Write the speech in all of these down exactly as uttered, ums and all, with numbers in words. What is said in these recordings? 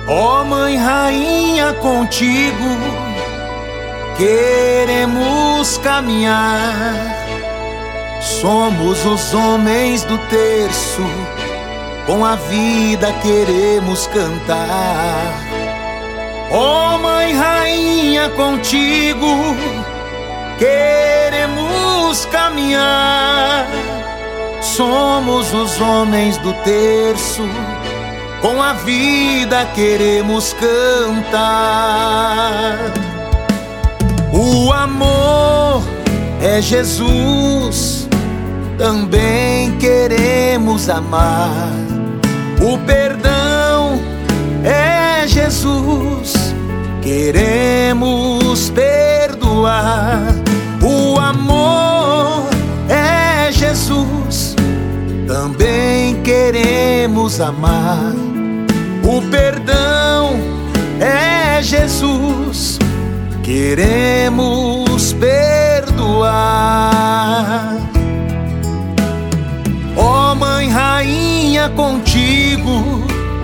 Ó Mãe Rainha, contigo queremos caminhar. Somos os homens do terço, com a vida queremos cantar. Ó Mãe Rainha, contigo queremos caminhar. Somos os homens do terço, com a vida queremos cantar. O amor é Jesus, também queremos amar. O perdão é Jesus, queremos perdoar. O amor é Jesus, também queremos amar. O perdão é Jesus, queremos perdoar. Ó Mãe Rainha, contigo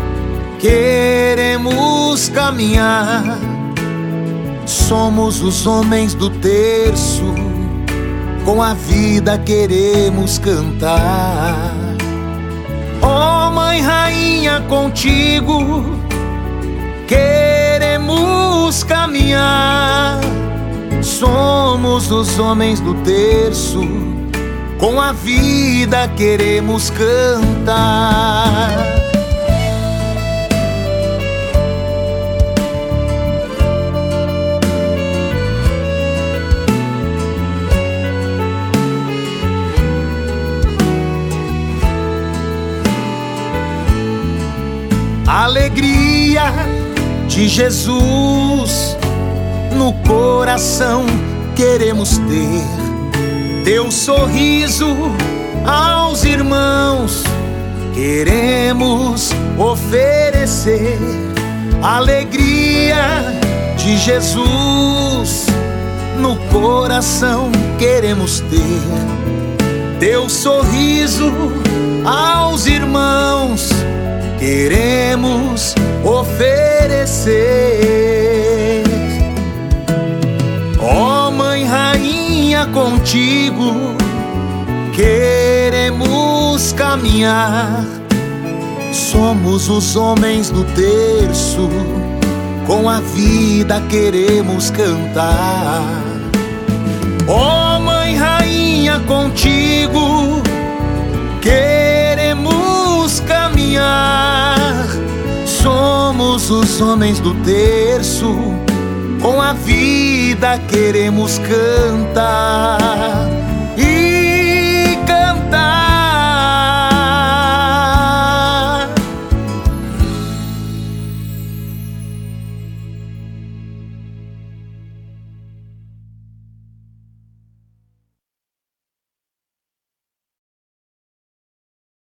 queremos caminhar. Somos os homens do terço, com a vida queremos cantar. Ó Mãe Rainha, contigo queremos caminhar. Somos os homens do terço, com a vida queremos cantar. Alegria de Jesus no coração queremos ter. Teu sorriso aos irmãos queremos oferecer. Alegria de Jesus no coração queremos ter. Teu sorriso aos irmãos queremos oferecer. Ó Mãe Rainha, contigo queremos caminhar. Somos os homens do terço, com a vida queremos cantar. Ó Mãe Rainha, contigo queremos caminhar. Somos os homens do terço, com a vida queremos cantar.